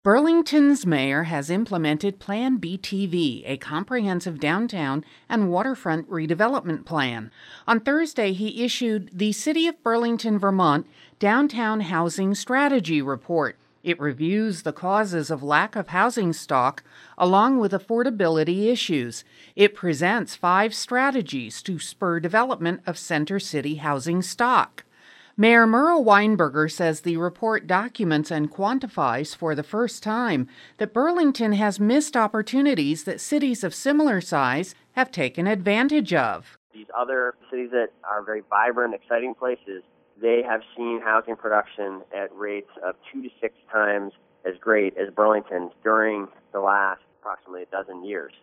Burlington's mayor has implemented Plan BTV, a comprehensive downtown and waterfront redevelopment plan. On Thursday, he issued the City of Burlington, Vermont Downtown Housing Strategy Report. It reviews the causes of lack of housing stock along with affordability issues. It presents 5 strategies to spur development of Center City housing stock. Mayor Merle Weinberger says the report documents and quantifies for the first time that Burlington has missed opportunities that cities of similar size have taken advantage of. These other cities that are very vibrant, exciting places, they have seen housing production at rates of 2 to 6 times as great as Burlington's during the last approximately a dozen years.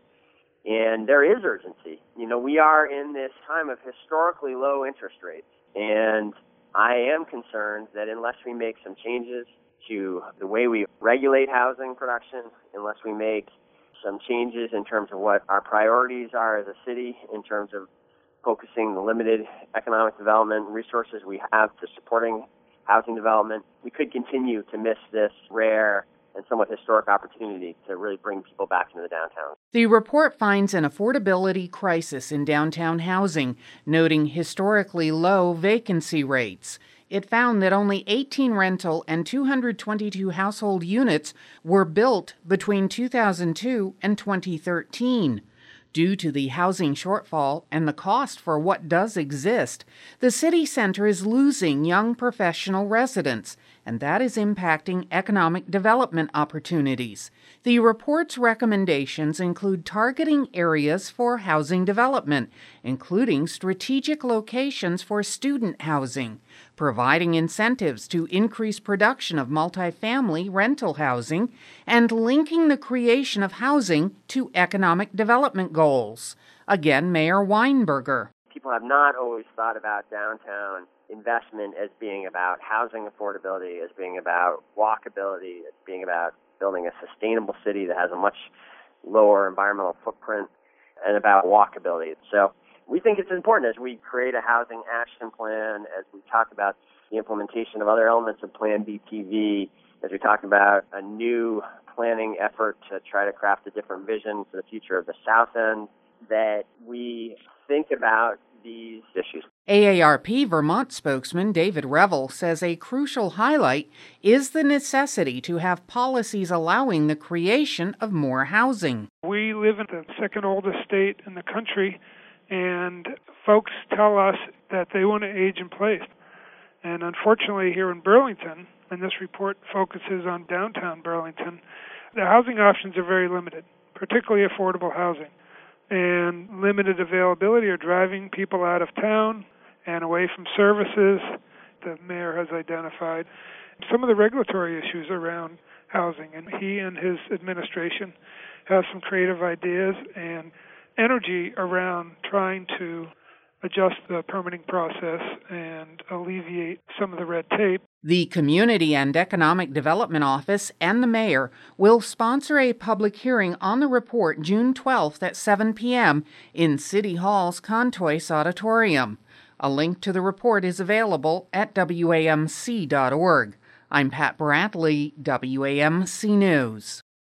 And there is urgency. We are in this time of historically low interest rates, and I am concerned that unless we make some changes to the way we regulate housing production, unless we make some changes in terms of what our priorities are as a city, in terms of focusing the limited economic development resources we have to supporting housing development, we could continue to miss this rare and somewhat historic opportunity to really bring people back into the downtown. The report finds an affordability crisis in downtown housing, noting historically low vacancy rates. It found that only 18 rental and 222 household units were built between 2002 and 2013. Due to the housing shortfall and the cost for what does exist, the city center is losing young professional residents, and that is impacting economic development opportunities. The report's recommendations include targeting areas for housing development, including strategic locations for student housing, providing incentives to increase production of multifamily rental housing, and linking the creation of housing to economic development goals. Again, Mayor Weinberger. People have not always thought about downtown investment as being about housing affordability, as being about walkability, as being about building a sustainable city that has a much lower environmental footprint, and about walkability. So we think it's important as we create a housing action plan, as we talk about the implementation of other elements of Plan BTV, as we talk about a new planning effort to try to craft a different vision for the future of the South End, that we think about these issues. AARP Vermont spokesman David Revel says a crucial highlight is the necessity to have policies allowing the creation of more housing. We live in the second oldest state in the country, and folks tell us that they want to age in place. And unfortunately here in Burlington, and this report focuses on downtown Burlington, the housing options are very limited, particularly affordable housing. And limited availability are driving people out of town and away from services the mayor has identified. Some of the regulatory issues around housing, and he and his administration have some creative ideas and energy around trying to adjust the permitting process and alleviate some of the red tape. The Community and Economic Development Office and the mayor will sponsor a public hearing on the report June 12th at 7 p.m. in City Hall's Contois Auditorium. A link to the report is available at WAMC.org. I'm Pat Brantley, WAMC News.